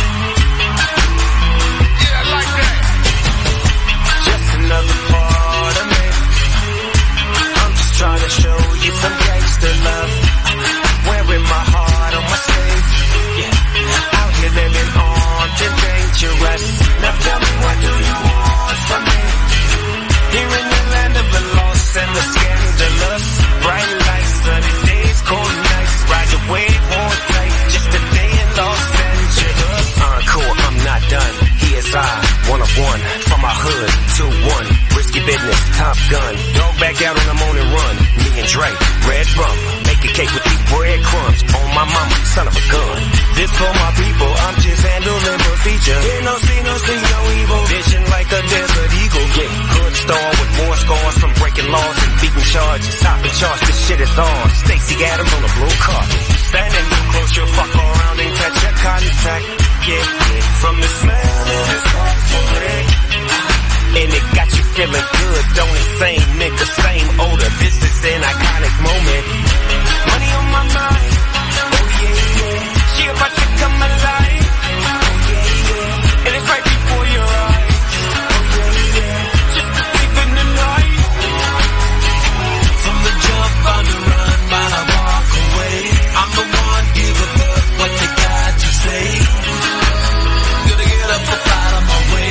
Yeah, I like that. Just another part of me. I'm just trying to show you some gangster love. Wearing my heart on my sleeve. Yeah. Out here living on the dangerous. Now tell me, what do you want from me? Here in the land of the lost and the scandalous. Bright lights, sunny days, cold nights. Ride your wave, hold tight. Just a day in Los Angeles. Encore, I'm not done. Here's I, one of one. From my hood, two one. Risky business, Top Gun. Dog back out on the morning run. Me and Dre, red rum. Make a cake with these breadcrumbs. On my mama, son of a gun. This for my people, I'm just handling procedure. Ain't no see, no see, no evil. Vision like a desert eagle. Yeah, hood star with more scars from breaking laws and beating charges. Topping charge, this shit is on. Stacey Adams on the blue carpet. Standing too close, you'll fuck around and catch a contact. Yeah, yeah. From the smell of this factory. And it got you feeling good, don't it? Same nigga, same odor. This is an iconic moment. Money on my mind. Oh yeah, yeah. She about to come alive. Oh yeah, yeah. And it's right before your eyes. Oh yeah, yeah. Just a thief in the night. From the jump on the run, while I walk away. I'm the one, give a fuck what they got to say. Gonna get up up out of my way.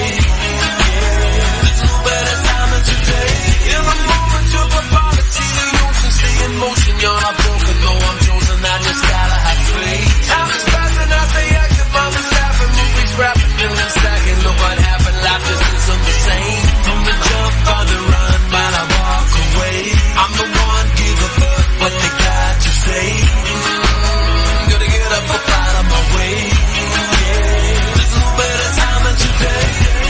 Motion, you're not broken, no, I'm chosen, I just gotta have faith. Time is passing, I stay active, I'm just laughing, movies rapping, feeling stacking, look what happened, life just isn't the same. From the jump on the run, while I walk away, I'm the one, give a fuck what they got to say. Gotta get up up out of my way, yeah, there's no better time than today.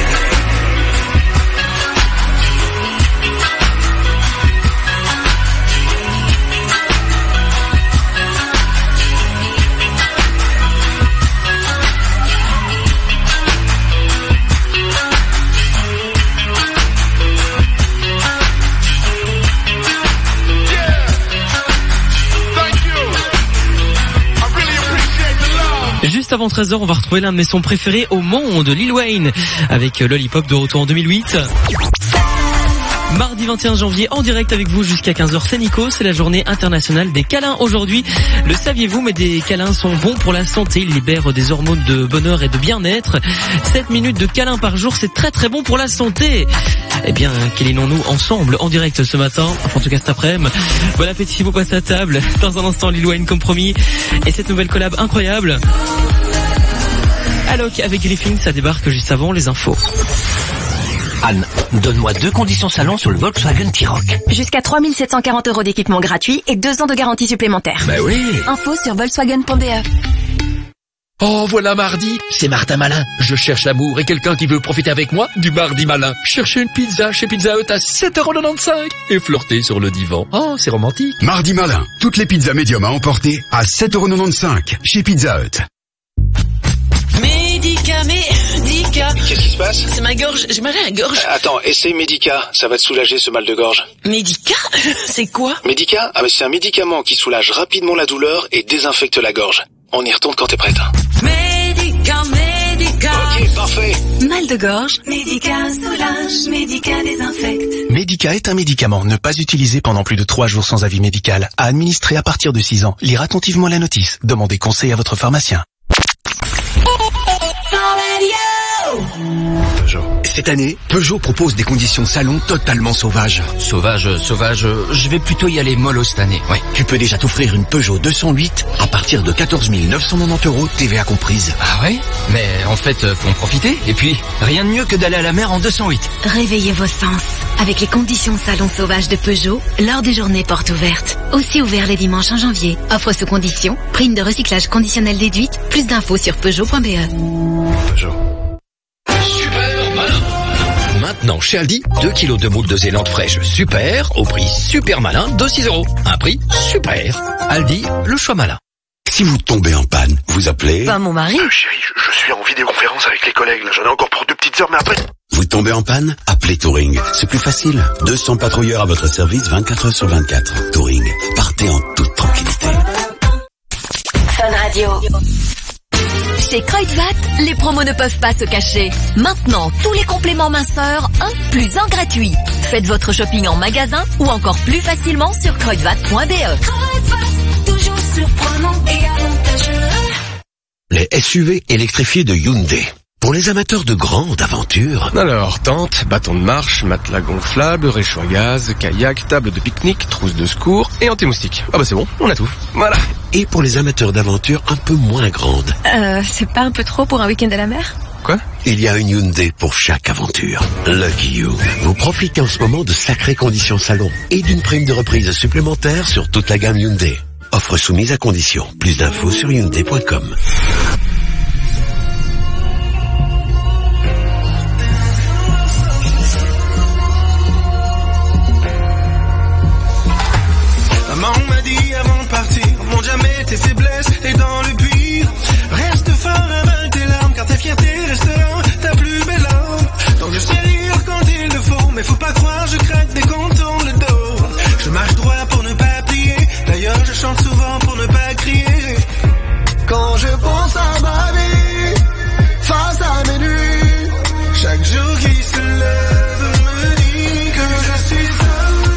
Juste avant treize heures, on va retrouver l'un de mes sons préférés au monde, Lil Wayne, avec Lollipop de retour en deux mille huit. Mardi vingt et un janvier, en direct avec vous jusqu'à quinze heures, c'est Nico, c'est la journée internationale des câlins aujourd'hui. Le saviez-vous, mais des câlins sont bons pour la santé, ils libèrent des hormones de bonheur et de bien-être. sept minutes de câlins par jour, c'est très très bon pour la santé. Eh bien, câlinons-nous ensemble en direct ce matin, enfin en tout cas cet après-midi. Bon appétit, vous passez à table. Dans un instant, Lil Wayne comme promis. Et cette nouvelle collab incroyable. Alok avec Griffin, ça débarque juste avant les infos. Anne, donne-moi deux conditions salon sur le Volkswagen T-Roc. Jusqu'à trois mille sept cent quarante euros d'équipement gratuit et deux ans de garantie supplémentaire. Bah oui. Info sur volkswagen point b e. Oh, voilà mardi, c'est Martin Malin. Je cherche l'amour et quelqu'un qui veut profiter avec moi du mardi malin. Chercher une pizza chez Pizza Hut à sept euros quatre-vingt-quinze et flirter sur le divan. Oh, c'est romantique. Mardi malin, toutes les pizzas médium à emporter à sept euros quatre-vingt-quinze chez Pizza Hut. Médica, Médica. Qu'est-ce qui se passe? C'est ma gorge, j'ai mal à la gorge. Euh, attends, essaye Médica, ça va te soulager ce mal de gorge. Médica? C'est quoi? Médica? Ah mais c'est un médicament qui soulage rapidement la douleur et désinfecte la gorge. On y retourne quand t'es prête. Médica, Médica. Ok, parfait. Mal de gorge, Médica soulage, Médica désinfecte. Médica est un médicament ne pas utilisé pendant plus de trois jours sans avis médical. À administrer à partir de six ans. Lire attentivement la notice. Demandez conseil à votre pharmacien. Peugeot. Cette année, Peugeot propose des conditions salon totalement sauvages. Sauvage, sauvage, je vais plutôt y aller mollo cette année. Ouais, tu peux déjà t'offrir une Peugeot deux cent huit à partir de quatorze mille neuf cent quatre-vingt-dix euros, T V A comprise. Ah ouais? Mais en fait, faut en profiter. Et puis, rien de mieux que d'aller à la mer en deux cent huit. Réveillez vos sens avec les conditions salon sauvages de Peugeot lors des journées portes ouvertes. Aussi ouvert les dimanches en janvier. Offre sous conditions, prime de recyclage conditionnel déduite. Plus d'infos sur peugeot point b e. Peugeot. Super malin. Maintenant Maintenant, chez Aldi, deux kilos de moules de Zélande fraîche super, au prix super malin de six euros. Un prix super. Aldi, le choix malin. Si vous tombez en panne, vous appelez... Pas mon mari. Euh, chérie, je, je suis en vidéoconférence avec les collègues, là. J'en ai encore pour deux petites heures, mais après... Vous tombez en panne? Appelez Touring. C'est plus facile. deux cents patrouilleurs à votre service vingt-quatre heures sur vingt-quatre. Touring. Partez en toute tranquillité. Fun Radio. Chez Kruidvat, les promos ne peuvent pas se cacher. Maintenant, tous les compléments minceurs, un plus un gratuit. Faites votre shopping en magasin ou encore plus facilement sur kruidvat point b e. Kruidvat, toujours surprenant et avantageux. Les S U V électrifiés de Hyundai. Pour les amateurs de grandes aventures. Alors, tente, bâton de marche, matelas gonflable, réchaud à gaz, kayak, table de pique-nique, trousse de secours et anti-moustique. Ah bah c'est bon, on a tout. Voilà. Et pour les amateurs d'aventures un peu moins grandes. Euh, c'est pas un peu trop pour un week-end à la mer? Quoi? Il y a une Hyundai pour chaque aventure. Lucky You. Vous profitez en ce moment de sacrées conditions salon et d'une prime de reprise supplémentaire sur toute la gamme Hyundai. Offre soumise à condition. Plus d'infos sur hyundai point com. Maman m'a dit avant de partir, montre jamais tes faiblesses et dans le pire, reste fort, avale tes larmes, car ta fierté restera ta plus belle arme. Donc je sais rire quand il le faut, mais faut pas croire, je craque dès qu'on tourne le dos. Je marche droit pour ne pas plier, d'ailleurs je chante souvent pour ne pas crier. Quand je pense à ma vie, face à mes nuits, chaque jour qui se lève me dit que je suis seul.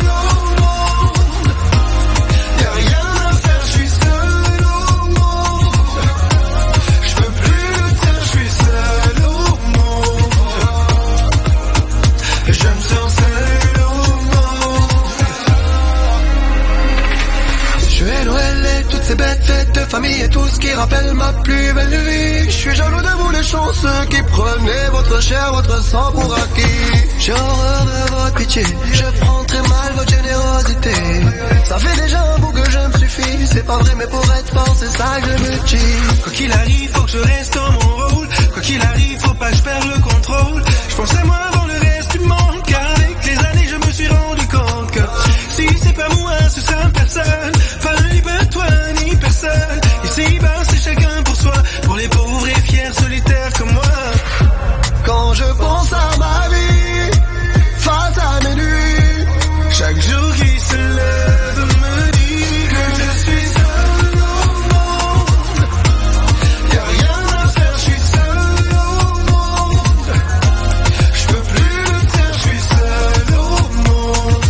Ces bêtes fêtes de famille et tout ce qui rappelle ma plus belle vie. Je suis jaloux de vous les chanceux qui prenez votre chair, votre sang pour acquis. J'ai horreur de votre pitié, je prends très mal votre générosité. Ça fait déjà un bout que je me suffis, c'est pas vrai mais pour être fort c'est ça que je me dis. Quoi qu'il arrive faut que je reste dans mon rôle, quoi qu'il arrive faut pas que je perde le contrôle. Je pense à moi avant le reste du monde, car avec les années je me suis rendu compte que si c'est pas moi ce sera personne. Enfin ni pas toi ni personne. Ici bas c'est chacun pour soi, pour les pauvres et fiers solitaires comme moi. Quand je pense à ma vie, face à mes nuits, chaque jour qui se lève me dit que je suis seul au monde. Y'a rien à faire, je suis seul au monde. Je peux plus le taire, je suis seul au monde.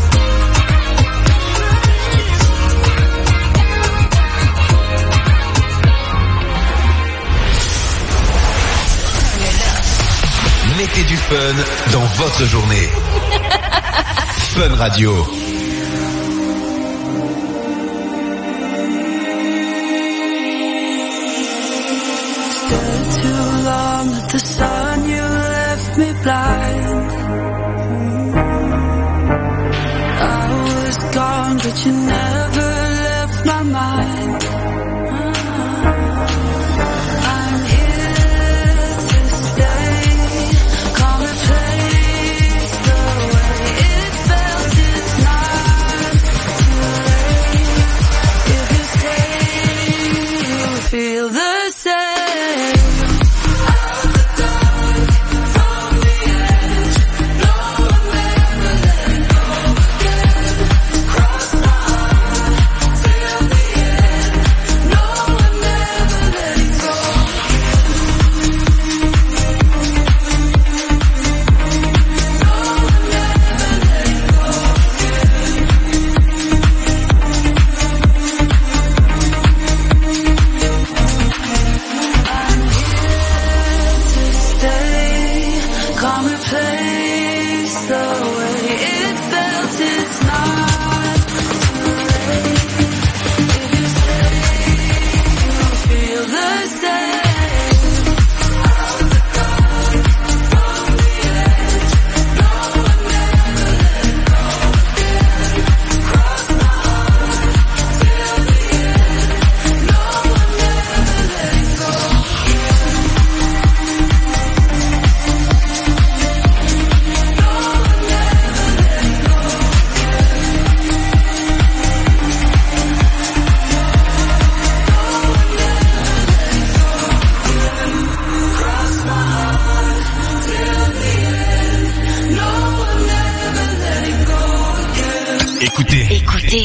Mettez du fun dans votre journée. Fun Radio. Stayed too long at the sun, you left me blind. I was gone, but you never left my mind. I'm here to stay. Can't replace the way it felt. It's not too late. If you stay, you'll feel the same.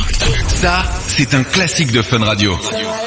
Ça, c'est un classique de Fun Radio.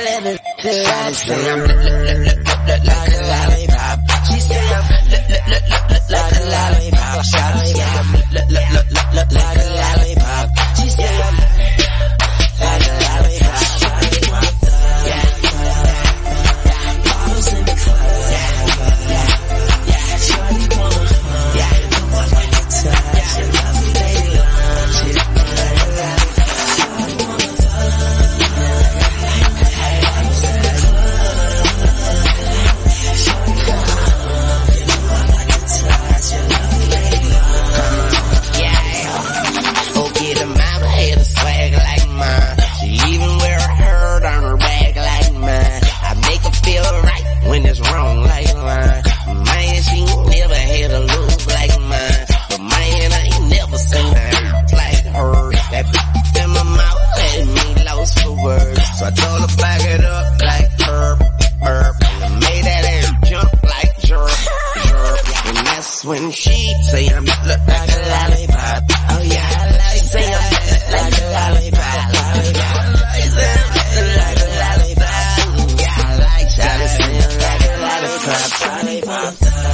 When she say I'm look like a lollipop, oh yeah, I like say I'm like a lollipop, lollipop. Say I'm like a lollipop, yeah, I like say I'm like a lollipop, lollipop.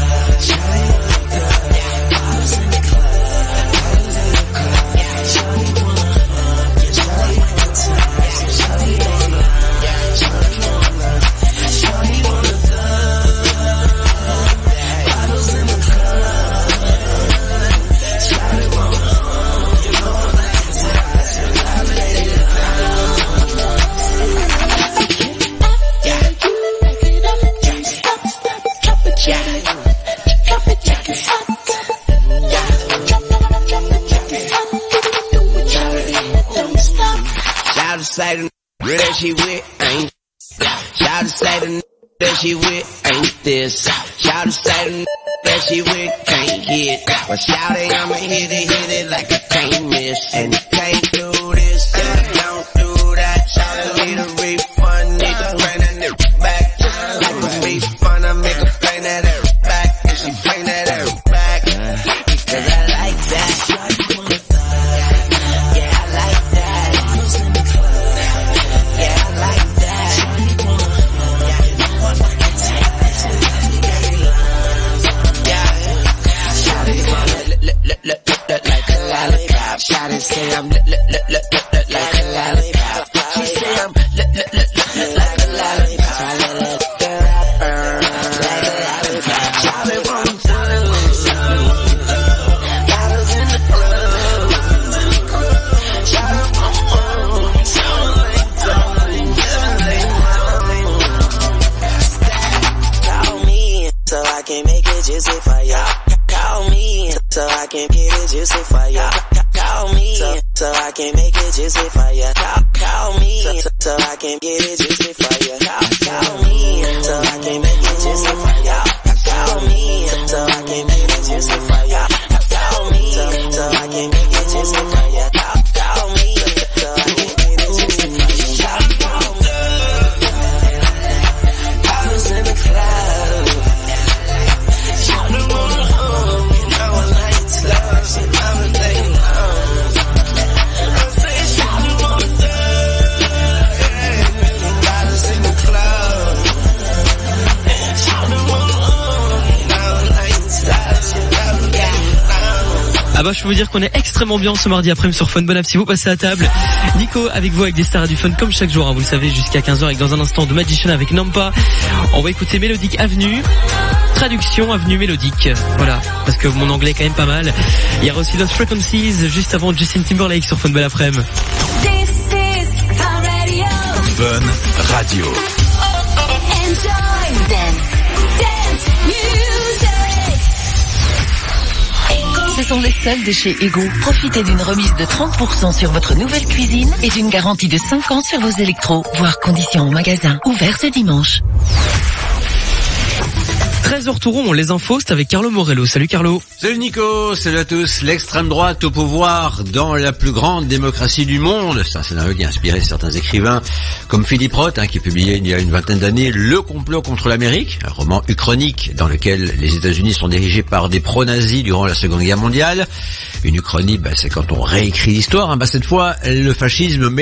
Say the that she with ain't. Shout to say the that she with ain't this. Shout to say the that she with can't hit. But shout it, I'ma hit it, hit it like I can't miss. And you can't do this, and I don't do that. Shout to need a refund, need to bring that nigga back. Like a refund, I make her bring that air back. And she bring that air back. Because I like that. Shawty say I'm look look look look look look like a lollipop. She say I'm look look look look look like a lollipop. I let it the rapper like a lollipop. Shawty want to bottles in the club. Shawty want call me so I can make it juicy for ya. Call me so I can get it juicy for ya. Call me so, so I can make it juicy for ya. Call, call me so, so I can get it juicy for ya. Call, call me so I can make it juicy for ya. Call me so I can make it juicy for ya. Call me so, so I can make it juicy for ya. Call, call me so I can get it juicy for ya. Call me. I was in the club. Shout the one home, you know I like love. She love it, they love. Ah bah je peux vous dire qu'on est extrêmement bien ce mardi après-midi sur Fun. Bon app si vous passez à table. Nico avec vous avec des stars du fun comme chaque jour, hein, vous le savez, jusqu'à quinze heures, avec dans un instant de Magician avec Nampa. On va écouter Mélodique Avenue. Traduction Avenue Mélodique. Voilà, parce que mon anglais est quand même pas mal. Il y a aussi Lost Frequencies juste avant Justin Timberlake sur Fun. Bon après-midi. Fun Radio. Enjoy dance, dance music. Ce sont les soldes chez Ego. Profitez d'une remise de trente pour cent sur votre nouvelle cuisine et d'une garantie de cinq ans sur vos électros, voire conditions en magasin. Ouvert ce dimanche. treize heures tourons, les infos, c'est avec Carlo Morello. Salut Carlo. Salut Nico, salut à tous. L'extrême droite au pouvoir dans la plus grande démocratie du monde. C'est un scénario qui a inspiré certains écrivains comme Philippe Roth, hein, qui publiait il y a une vingtaine d'années Le complot contre l'Amérique, un roman uchronique dans lequel les États-Unis sont dirigés par des pro-nazis durant la Seconde Guerre mondiale. Une uchronie, bah, c'est quand on réécrit l'histoire. Hein. Bah, cette fois, le fascisme met